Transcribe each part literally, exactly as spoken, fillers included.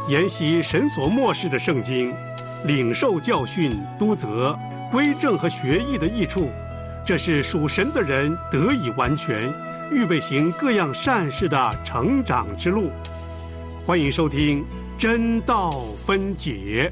研习神所默示的圣经，领受教训、督责、归正和学艺的益处，这是属神的人得以完全，预备行各样善事的成长之路。欢迎收听真道分解。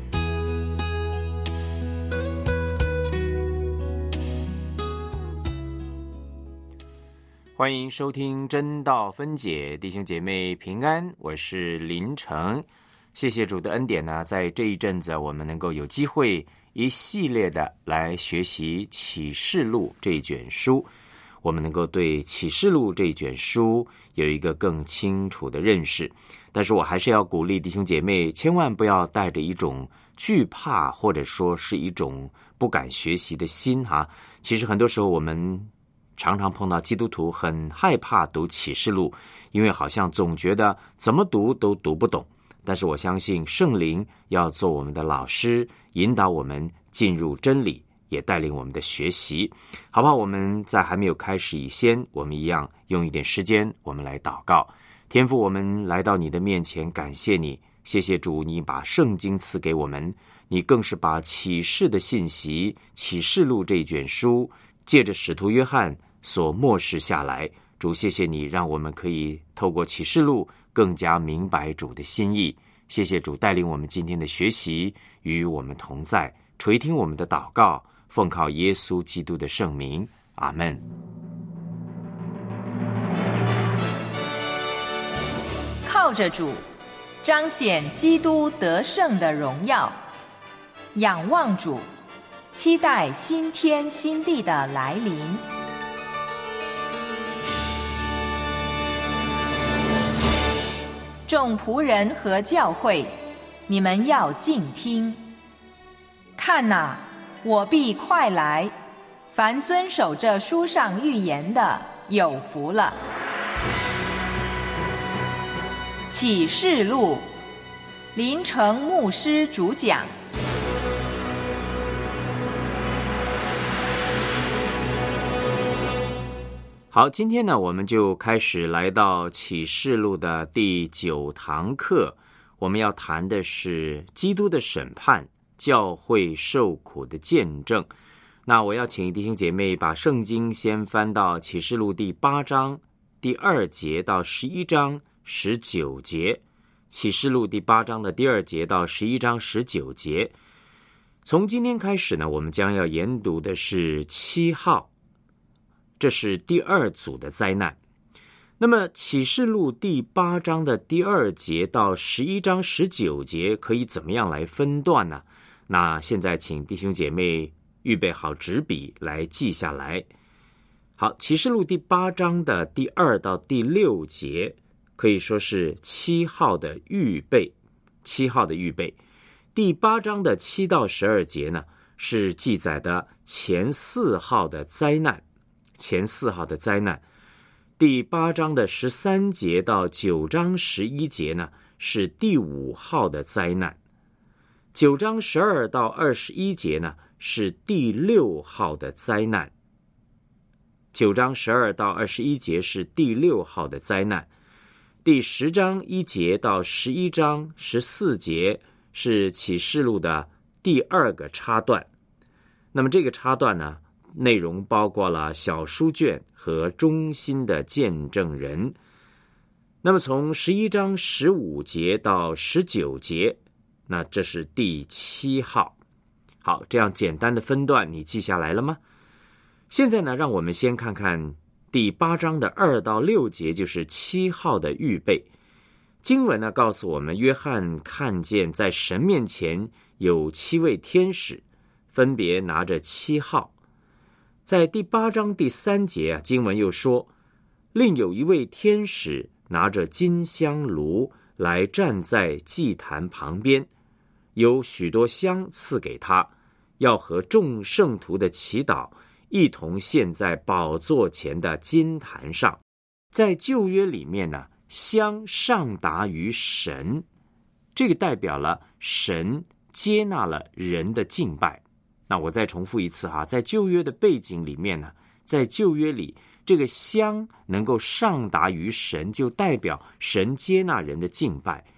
欢迎收听真道分解，弟兄姐妹平安，我是林成。谢谢主的恩典呢，在这一阵子我们能够有机会一系列的来学习启示录这一卷书，我们能够对启示录这一卷书有一个更清楚的认识。但是我还是要鼓励弟兄姐妹，千万不要带着一种惧怕或者说是一种不敢学习的心哈。其实很多时候我们常常碰到基督徒很害怕读启示录，因为好像总觉得怎么读都读不懂。但是我相信圣灵要做我们的老师，引导我们进入真理，也带领我们的学习，好不好？我们在还没有开始以前，我们一样用一点时间，我们来祷告。天父，我们来到你的面前，感谢你，谢谢主，你把圣经赐给我们，你更是把启示的信息，启示录这一卷书，借着使徒约翰所默示下来。主，谢谢你，让我们可以透过启示录更加明白主的心意。谢谢主带领我们今天的学习，与我们同在，垂听我们的祷告，奉靠耶稣基督的圣名，阿们。 靠着主，彰显基督得胜的荣耀；仰望主，期待新天新地的来临。众仆人和教会，你们要静听。看哪，我必快来，凡遵守这书上预言的，有福了。启示录，林成牧师主讲。 好，今天呢，我们就开始来到启示录的第九堂课。我们要谈的是基督的审判，教会受苦的见证。那我要请弟兄姐妹把圣经先翻到启示录第八章第二节到十一章十九节。启示录第八章的第二节到十一章十九节。从今天开始呢，我们将要研读的是七号。这是第二组的灾难。那么启示录第八章的第二节到十一章十九节可以怎么样来分段呢？那现在请弟兄姐妹预备好纸笔来记下来。好，启示录第八章的第二到第六节可以说是七号的预备，七号的预备。第八章的七到十二节呢，是记载的前四号的灾难。前四号的灾难。第八章的十三节到九章十一节呢，是第五号的灾难。九章十二到二十一节呢，是第六号的灾难。九章十二到二十一节是第六号的灾难。第十章一节到十一章十四节是启示录的第二个插段。那么这个插段呢，内容包括了小书卷和忠心的见证人。那么从十一章十五节到十九节，那这是第七号。好，这样简单的分段你记下来了吗？现在呢，让我们先看看第八章的二到六节，就是七号的预备。经文呢告诉我们，约翰看见在神面前有七位天使，分别拿着七号。在第八章第三节啊，经文又说，另有一位天使拿着金香炉来站在祭坛旁边，有许多香赐给他，要和众圣徒的祈祷一同献在宝座前的金坛上。在旧约里面呢，香上达于神，这个代表了神接纳了人的敬拜。那我再重复一次哈，在旧约的背景里面呢，在旧约里，这个香能够上达于神，就代表神接纳人的敬拜。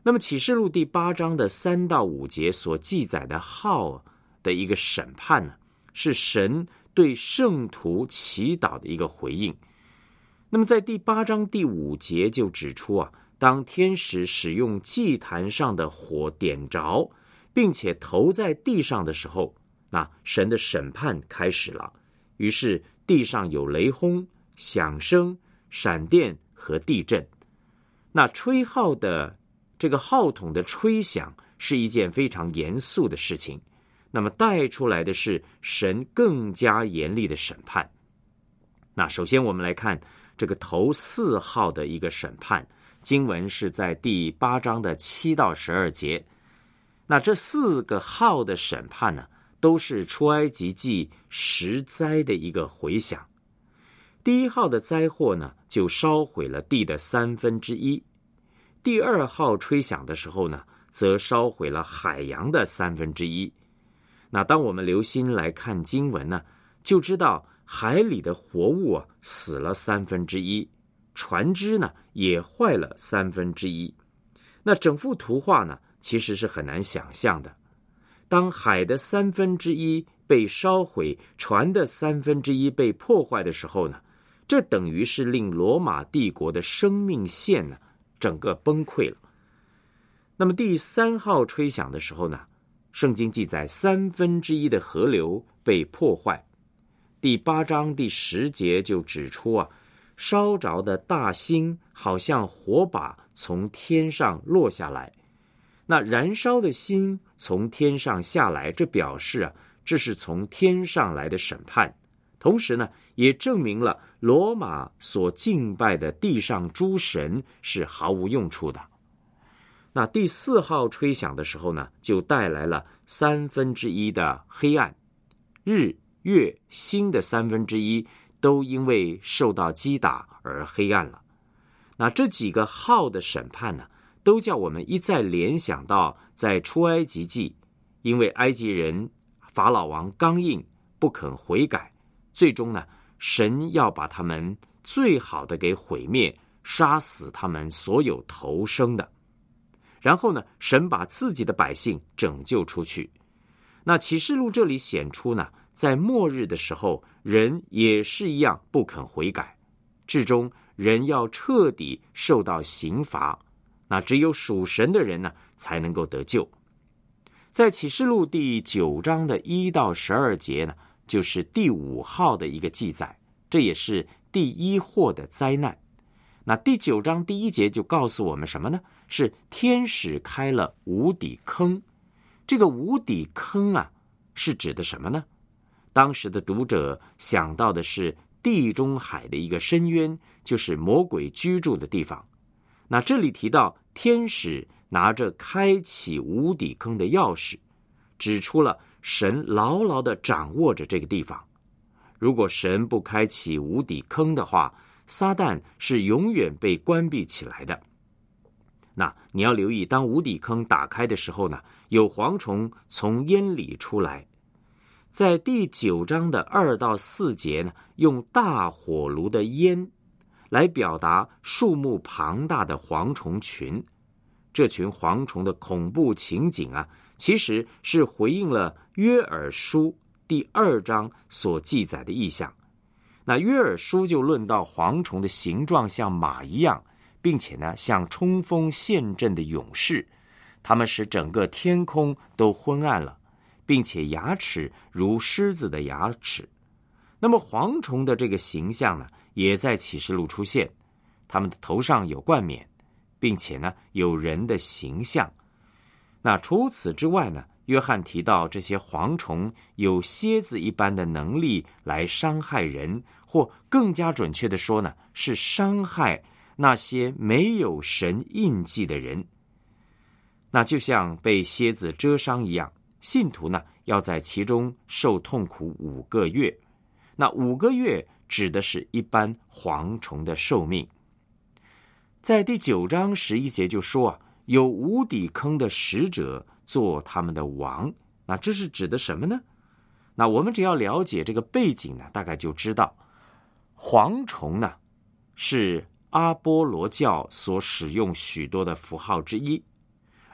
那么启示录第八章的三到五节所记载的号的一个审判呢，是神对圣徒祈祷的一个回应。那么在第八章第五节就指出啊，当天使使用祭坛上的火点着，并且投在地上的时候，那神的审判开始了。于是地上有雷轰、响声、闪电和地震。那吹号的这个号筒的吹响是一件非常严肃的事情，那么带出来的是神更加严厉的审判。那首先我们来看这个头四号的一个审判，经文是在第八章的七到十二节。那这四个号的审判呢，都是出埃及记十灾的一个回响。第一号的灾祸呢，就烧毁了地的三分之一。第二号吹响的时候呢，则烧毁了海洋的三分之一。那当我们留心来看经文呢，就知道海里的活物啊死了三分之一，船只呢也坏了三分之一。那整幅图画呢，其实是很难想象的。当海的三分之一被烧毁，船的三分之一被破坏的时候呢，这等于是令罗马帝国的生命线呢整个崩溃了。那么第三号吹响的时候呢，圣经记载三分之一的河流被破坏。第八章第十节就指出啊，烧着的大星好像火把从天上落下来。那燃烧的星从天上下来，这表示啊，这是从天上来的审判。同时呢，也证明了罗马所敬拜的地上诸神是毫无用处的。那第四号吹响的时候呢，就带来了三分之一的黑暗，日、月、星的三分之一都因为受到击打而黑暗了。那这几个号的审判呢，都叫我们一再联想到在出埃及记，因为埃及人法老王刚硬不肯悔改，最终呢，神要把他们最好的给毁灭，杀死他们所有头生的。然后呢，神把自己的百姓拯救出去。那启示录这里显出呢，在末日的时候，人也是一样不肯悔改，至终人要彻底受到刑罚。那只有属神的人呢，才能够得救。在启示录第九章的一到十二节呢，就是第五号的一个记载，这也是第一祸的灾难。那第九章第一节就告诉我们什么呢？是天使开了无底坑。这个无底坑啊，是指的什么呢？当时的读者想到的是地中海的一个深渊，就是魔鬼居住的地方。那这里提到天使拿着开启无底坑的钥匙，指出了神牢牢地掌握着这个地方。如果神不开启无底坑的话，撒旦是永远被关闭起来的。那你要留意，当无底坑打开的时候呢，有蝗虫从烟里出来。在第九章的二到四节呢，用大火炉的烟来表达数目庞大的蝗虫群。这群蝗虫的恐怖情景啊，其实是回应了约珥书第二章所记载的意象。那约珥书就论到蝗虫的形状像马一样，并且呢像冲锋陷阵的勇士，他们使整个天空都昏暗了，并且牙齿如狮子的牙齿。那么蝗虫的这个形象呢，也在启示录出现，他们的头上有冠冕，并且呢有人的形象。那除此之外呢，约翰提到这些蝗虫有蝎子一般的能力来伤害人，或更加准确的说呢，是伤害那些没有神印记的人。那就像被蝎子蛰伤一样，信徒呢要在其中受痛苦五个月。那五个月指的是一般蝗虫的寿命。在第九章十一节就说啊，有无底坑的使者做他们的王。那这是指的什么呢？那我们只要了解这个背景呢，大概就知道蝗虫呢是阿波罗教所使用许多的符号之一。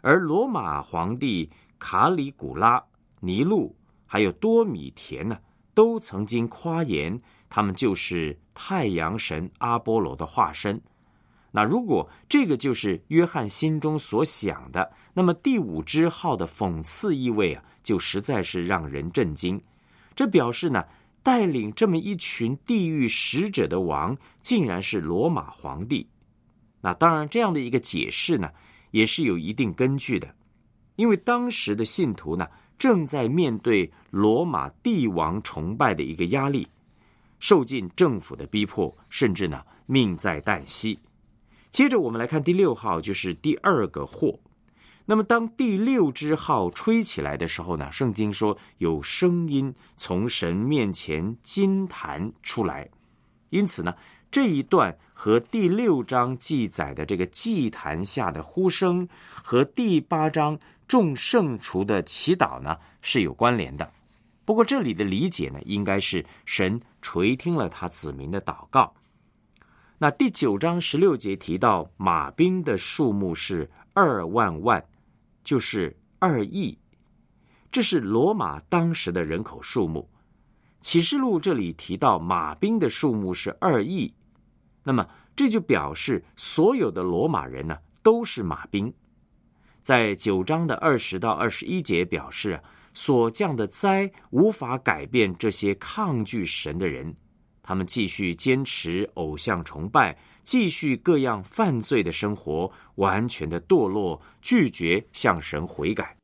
而罗马皇帝卡里古拉、尼禄还有多米田呢，都曾经夸言他们就是太阳神阿波罗的化身。那如果这个就是约翰心中所想的，那么第五支号的讽刺意味啊，就实在是让人震惊。这表示呢，带领这么一群地狱使者的王，竟然是罗马皇帝。那当然，这样的一个解释呢，也是有一定根据的，因为当时的信徒呢，正在面对罗马帝王崇拜的一个压力，受尽政府的逼迫，甚至呢，命在旦夕。接着我们来看第六号，就是第二个祸。那么当第六支号吹起来的时候呢，圣经说有声音从神面前金弹出来，因此呢，这一段和第六章记载的这个祭坛下的呼声和第八章众圣厨的祈祷呢是有关联的。不过这里的理解呢，应该是神垂听了他子民的祷告。那第九章十六节提到马兵的数目是二万万，就是二亿，这是罗马当时的人口数目。启示录这里提到马兵的数目是二亿，那么这就表示所有的罗马人呢都是马兵。在九章的二十到二十一节表示，所降的灾无法改变这些抗拒神的人，他们继续坚持偶像崇拜，继续各样犯罪的生活，完全的堕落，拒绝向神悔改。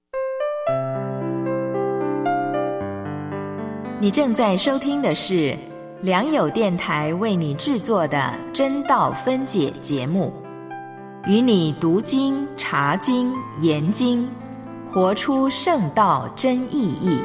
你正在收听的是良友电台为你制作的真道分解节目，与你读经、查经、研经，活出圣道真意义。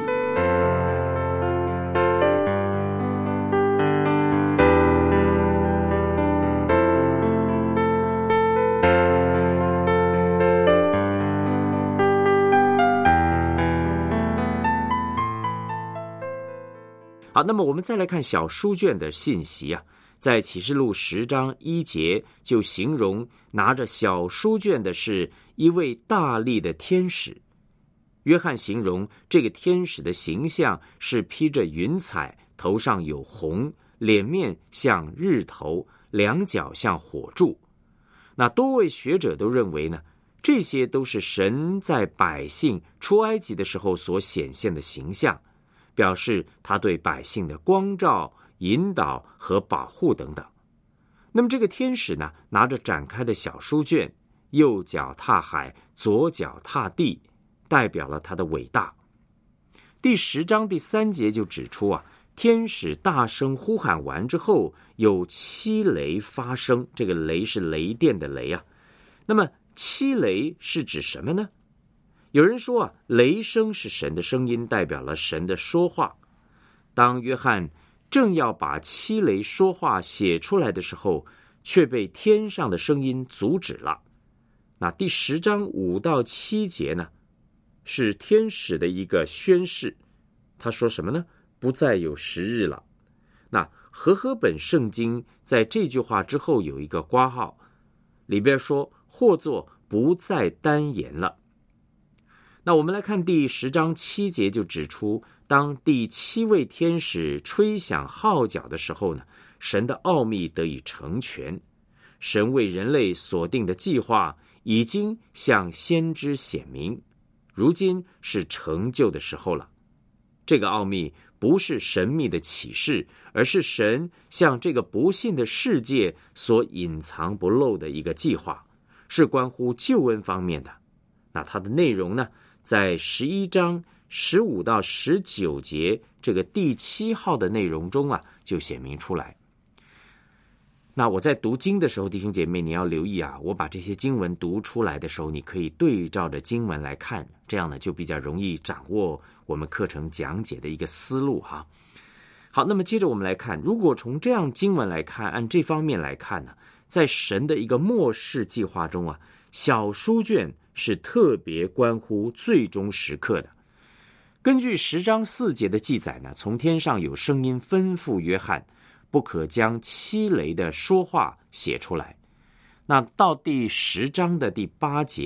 好，那么我们再来看小书卷的信息啊，在启示录十章一节就形容拿着小书卷的是一位大力的天使。约翰形容这个天使的形象是披着云彩，头上有红，脸面像日头，两脚像火柱。那多位学者都认为呢，这些都是神在百姓出埃及的时候所显现的形象，表示他对百姓的光照、引导和保护等等。那么这个天使呢，拿着展开的小书卷，右脚踏海，左脚踏地，代表了他的伟大。第十章第三节就指出啊，天使大声呼喊完之后，有七雷发生，这个雷是雷电的雷啊。那么七雷是指什么呢？有人说啊，雷声是神的声音，代表了神的说话。当约翰正要把七雷说话写出来的时候，却被天上的声音阻止了。那第十章五到七节呢，是天使的一个宣示。他说什么呢？不再有时日了。那和合本圣经在这句话之后有一个括号，里边说或作不再单言了。那我们来看第十章七节就指出，当第七位天使吹响号角的时候呢，神的奥秘得以成全，神为人类所定的计划已经向先知显明，如今是成就的时候了。这个奥秘不是神秘的启示，而是神向这个不信的世界所隐藏不露的一个计划，是关乎救恩方面的。那它的内容呢，在十一章十五到十九节这个第七号的内容中啊，就显明出来。那我在读经的时候，弟兄姐妹你要留意啊，我把这些经文读出来的时候，你可以对照着经文来看，这样呢就比较容易掌握我们课程讲解的一个思路哈。好，那么接着我们来看，如果从这样经文来看，按这方面来看呢，在神的一个末世计划中啊，小书卷是特别关乎最终时刻的。根据十章四节的记载呢，从天上有声音吩咐约翰，不可将七雷的说话写出来。那到第十章的第八节，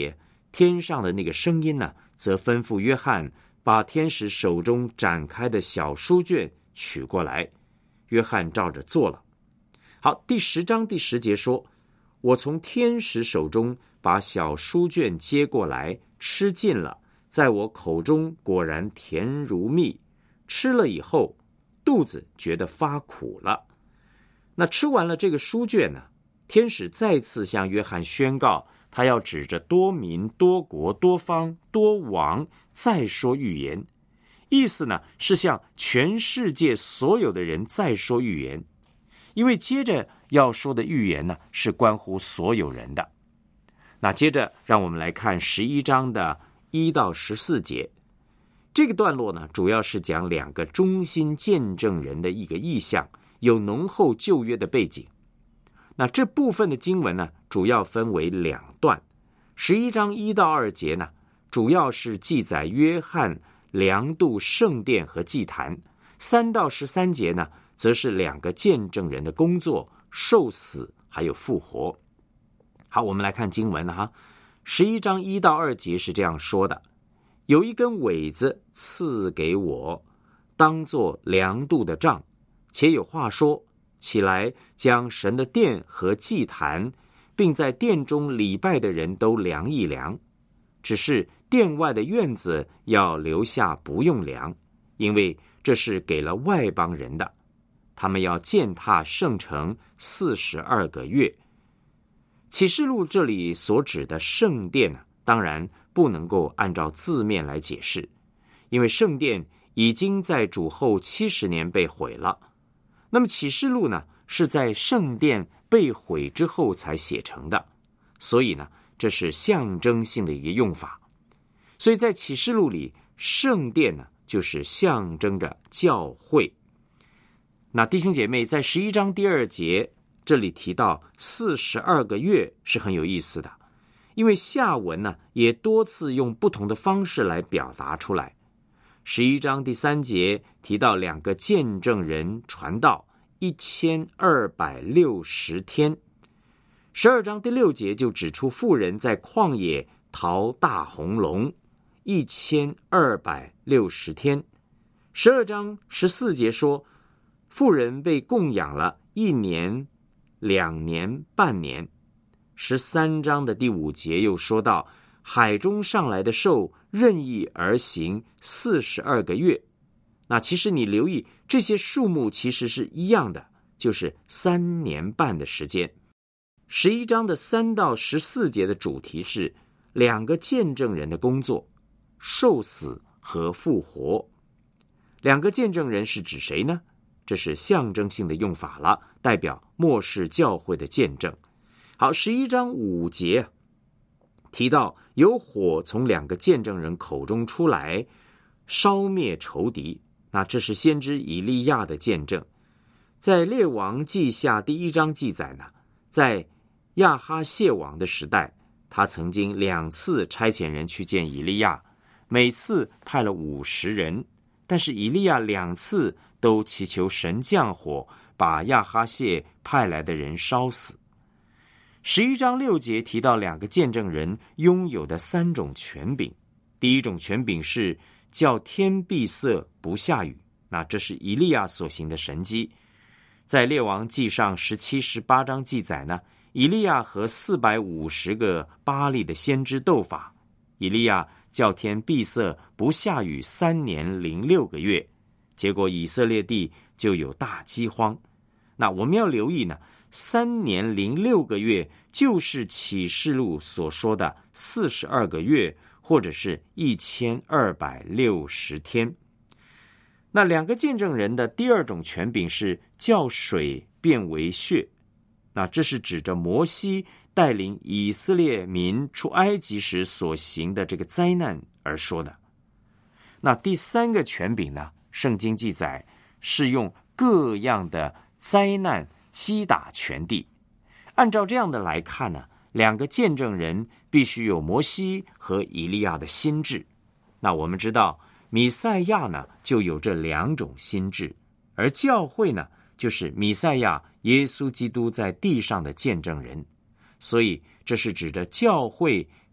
天上的那个声音呢，则吩咐约翰把天使手中展开的小书卷取过来。约翰照着做了。好，第十章第十节说，我从天使手中把小书卷接过来，吃尽了，在我口中果然甜如蜜，吃了以后肚子觉得发苦了。那吃完了这个书卷呢，天使再次向约翰宣告，他要指着多民、多国、多方、多王再说预言。意思呢，是向全世界所有的人再说预言，因为接着要说的预言呢，是关乎所有人的。那接着让我们来看十一章的一到十四节，这个段落呢，主要是讲两个忠心见证人的一个意象，有浓厚旧约的背景。那这部分的经文呢，主要分为两段。十一章一到二节呢，主要是记载约翰量度圣殿和祭坛；三到十三节呢，则是两个见证人的工作、受死还有复活。好，我们来看经文哈。十一章一到二节是这样说的：有一根苇子赐给我，当作量度的杖，且有话说，起来将神的殿和祭坛，并在殿中礼拜的人都量一量。只是殿外的院子要留下不用量，因为这是给了外邦人的，他们要践踏圣城四十二个月。启示录这里所指的圣殿呢，当然不能够按照字面来解释，因为圣殿已经在主后七十年被毁了。那么启示录呢，是在圣殿被毁之后才写成的，所以呢，这是象征性的一个用法。所以在启示录里，圣殿呢，就是象征着教会。那弟兄姐妹，在十一章第二节这里提到四十二个月是很有意思的，因为下文呢也多次用不同的方式来表达出来。十一章第三节提到两个见证人传道一千二百六十天，十二章第六节就指出妇人在旷野逃大红龙一千二百六十天，十二章十四节说妇人被供养了一年、两年、半年。十三章的第五节又说到海中上来的兽任意而行四十二个月。那其实你留意这些数目其实是一样的，就是三年半的时间。十一章的三到十四节的主题是两个见证人的工作，受死和复活。两个见证人是指谁呢？这是象征性的用法了，代表末世教会的见证。好，十一章五节提到有火从两个见证人口中出来，烧灭仇敌。那这是先知以利亚的见证。在列王记下第一章记载呢，在亚哈谢王的时代，他曾经两次差遣人去见以利亚，每次派了五十人，但是以利亚两次都祈求神降火，把亚哈谢派来的人烧死。十一章六节提到两个见证人拥有的三种权柄。第一种权柄是叫天闭塞不下雨，那这是以利亚所行的神迹。在列王记上十七、十八章记载呢，以利亚和四百五十个巴力的先知斗法，以利亚叫天闭塞不下雨三年零六个月，结果以色列地就有大饥荒。那我们要留意呢，三年零六个月就是启示录所说的四十二个月，或者是一千二百六十天。那两个见证人的第二种权柄是叫水变为血，那这是指着摩西带领以色列民出埃及时所行的这个灾难而说的。那第三个权柄呢，圣经记载是用各样的灾难击打全地。按照这样的来看呢，两个见证人必须有摩西和以利亚的心志。那我们知道弥赛亚呢就有这两种心志，而教会呢就是弥赛亚耶稣基督在地上的见证人。所以这是指着教会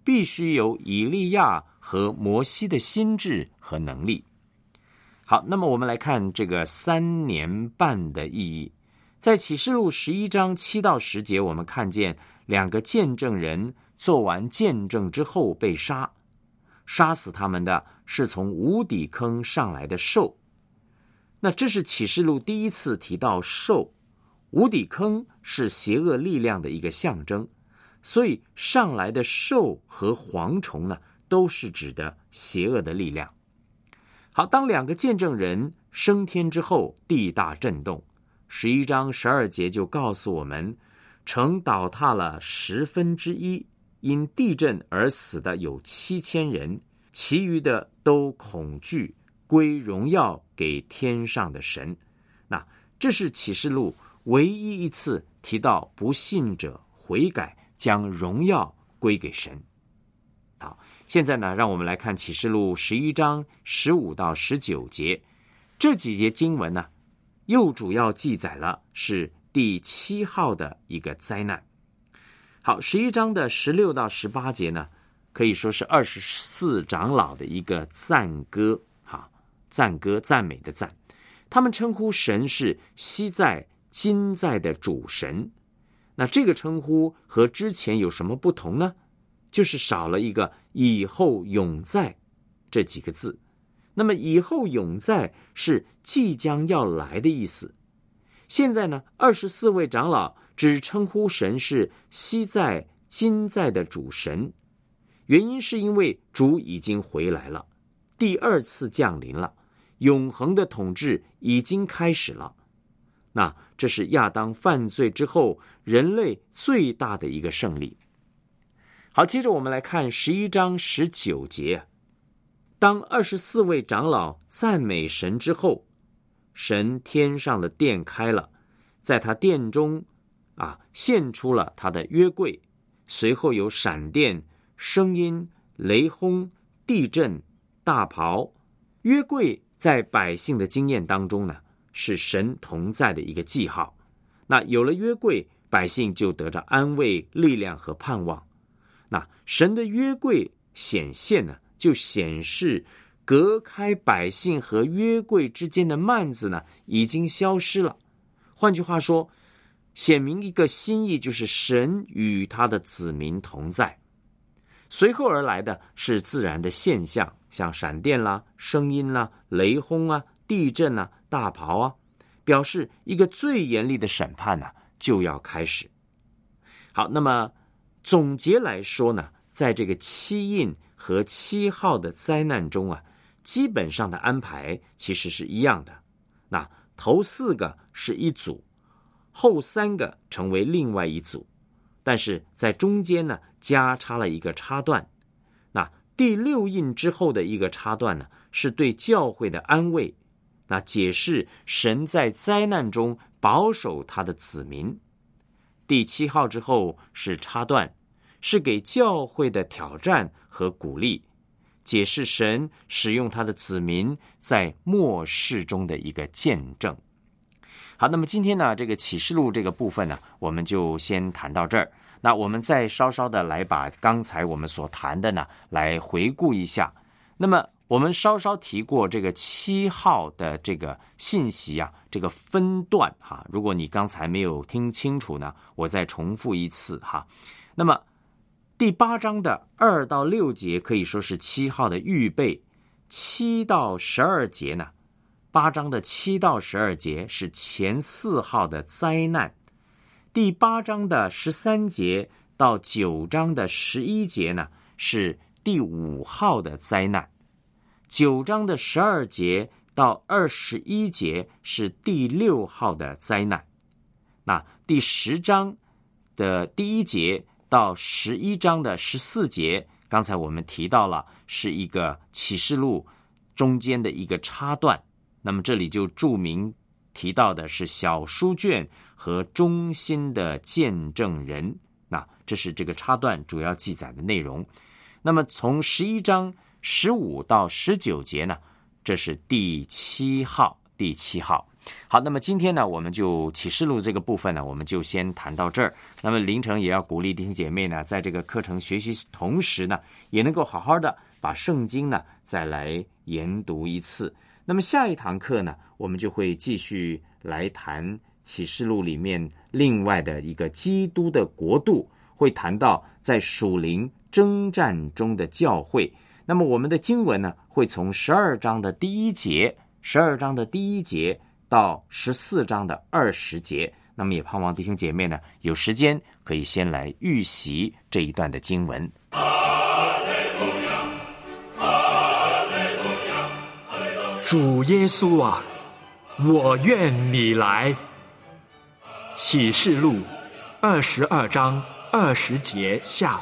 必须有以利亚和摩西的心智和能力。好，那么我们来看这个三年半的意义。在启示录十一章七到十节，我们看见两个见证人做完见证之后被杀，杀死他们的是从无底坑上来的兽。那这是启示录第一次提到兽，无底坑是邪恶力量的一个象征，所以上来的兽和蝗虫呢，都是指的邪恶的力量。好，当两个见证人升天之后，地大震动。十一章十二节就告诉我们，城倒塌了十分之一，因地震而死的有七千人，其余的都恐惧，归荣耀给天上的神。那这是启示录唯一一次提到不信者悔改，将荣耀归给神。好，现在呢，让我们来看启示录十一章十五到十九节，这几节经文呢，又主要记载了是第七号的一个灾难。好，十一章的十六到十八节呢，可以说是二十四长老的一个赞歌，哈，赞歌赞美的赞，他们称呼神是昔在今在的主神。那这个称呼和之前有什么不同呢？就是少了一个以后永在这几个字。那么以后永在是即将要来的意思。现在呢，二十四位长老只称呼神是昔在今在的主神，原因是因为主已经回来了，第二次降临了，永恒的统治已经开始了。那这是亚当犯罪之后人类最大的一个胜利。好，接着我们来看十一章十九节。当二十四位长老赞美神之后，神天上的殿开了，在他殿中啊现出了他的约柜，随后有闪电、声音、雷轰、地震、大雹。约柜在百姓的经验当中呢，是神同在的一个记号。那有了约柜，百姓就得着安慰、力量和盼望。那神的约柜显现呢，就显示隔开百姓和约柜之间的幔子呢，已经消失了。换句话说，显明一个心意，就是神与他的子民同在。随后而来的是自然的现象，像闪电啦、声音啦、雷轰啊、地震啊、大雹啊，表示一个最严厉的审判呢、啊、就要开始。好，那么总结来说呢，在这个七印和七号的灾难中啊，基本上的安排其实是一样的。那头四个是一组，后三个成为另外一组，但是在中间呢加插了一个插段。那第六印之后的一个插段呢，是对教会的安慰，那解释神在灾难中保守他的子民。第七号之后是插段，是给教会的挑战和鼓励，解释神使用他的子民在末世中的一个见证。好，那么今天呢，这个启示录这个部分呢，我们就先谈到这儿。那我们再稍稍的来把刚才我们所谈的呢，来回顾一下。那么我们稍稍提过这个七号的这个信息啊，这个分段哈。如果你刚才没有听清楚呢，我再重复一次哈。那么第八章的二到六节可以说是七号的预备，七到十二节呢，八章的七到十二节是前四号的灾难，第八章的十三节到九章的十一节呢是第五号的灾难，九章的十二节到二十一节是第六号的灾难。那第十章的第一节到十一章的十四节，刚才我们提到了是一个启示录中间的一个插段，那么这里就注明提到的是小书卷和忠心的见证人，那这是这个插段主要记载的内容。那么从十一章十五到十九节呢，这是第七号第七号。 好，那么今天呢，我们就启示录这个部分呢，我们就先谈到这儿。那么凌晨也要鼓励弟兄姐妹呢，在这个课程学习同时呢，也能够好好的把圣经呢再来研读一次。那么下一堂课呢，我们就会继续来谈启示录里面另外的一个基督的国度，会谈到在属灵征战中的教会。那么我们的经文呢，会从十二章的第一节，十二章的第一节到十四章的二十节。那么也盼望弟兄姐妹呢，有时间可以先来预习这一段的经文。 主耶稣啊，我愿你来。启示录二十二章二十节下。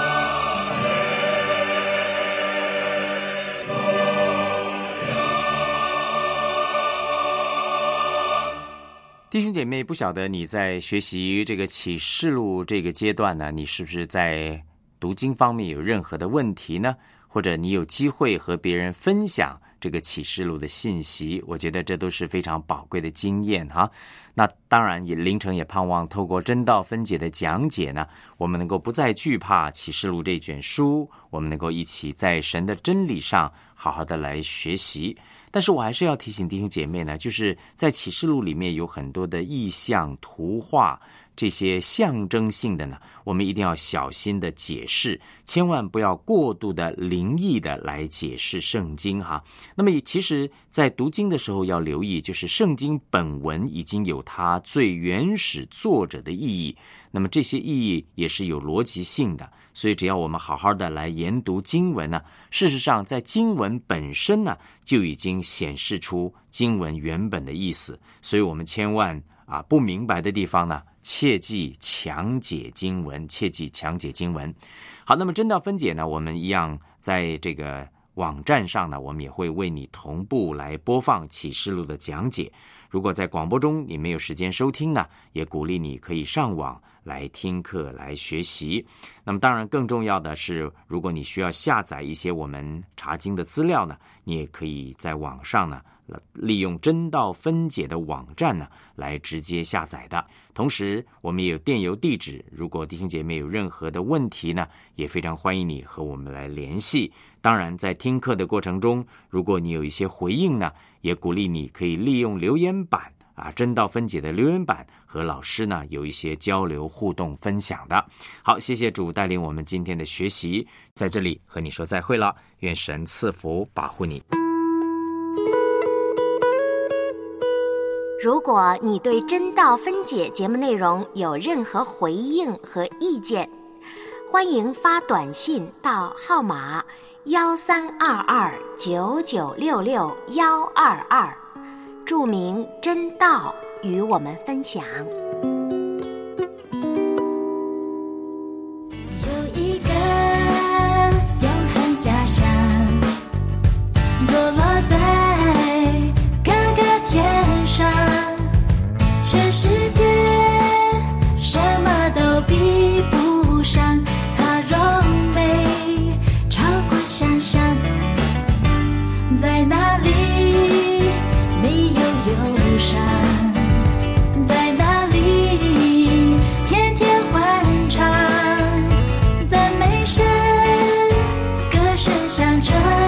弟兄姐妹，不晓得你在学习这个启示录这个阶段呢，你是不是在读经方面有任何的问题呢？或者你有机会和别人分享这个启示录的信息，我觉得这都是非常宝贵的经验哈。那当然也凌晨也盼望透过真道分解的讲解呢，我们能够不再惧怕启示录这卷书，我们能够一起在神的真理上好好的来学习。但是我还是要提醒弟兄姐妹呢，就是在启示录里面有很多的意象、图画，这些象征性的呢，我们一定要小心的解释，千万不要过度的灵异的来解释圣经哈。那么其实在读经的时候要留意，就是圣经本文已经有它最原始作者的意义，那么这些意义也是有逻辑性的，所以只要我们好好的来研读经文呢，事实上在经文本身呢就已经显示出经文原本的意思，所以我们千万啊不明白的地方呢，切忌强解经文，切忌强解经文。好，那么真道分解呢，我们一样在这个网站上呢，我们也会为你同步来播放启示录的讲解。如果在广播中你没有时间收听呢，也鼓励你可以上网来听课来学习。那么当然更重要的是，如果你需要下载一些我们查经的资料呢，你也可以在网上呢利用真道分解的网站呢来直接下载的。同时我们也有电邮地址，如果弟兄姐妹有任何的问题呢，也非常欢迎你和我们来联系。当然在听课的过程中，如果你有一些回应呢，也鼓励你可以利用留言板啊，真道分解的留言板和老师呢有一些交流互动分享的。好，谢谢主带领我们今天的学习，在这里和你说再会了，愿神赐福保护你。 如果你对真道分解节目内容有任何回应和意见，欢迎发短信到号码幺三二二九九六六幺二二，注明真道与我们分享。 有一个永恒家乡，坐落在各个天上，全世界什么都比不上，它荣美超过想象。在哪里没有忧伤，在哪里天天欢唱，赞美神，歌声响彻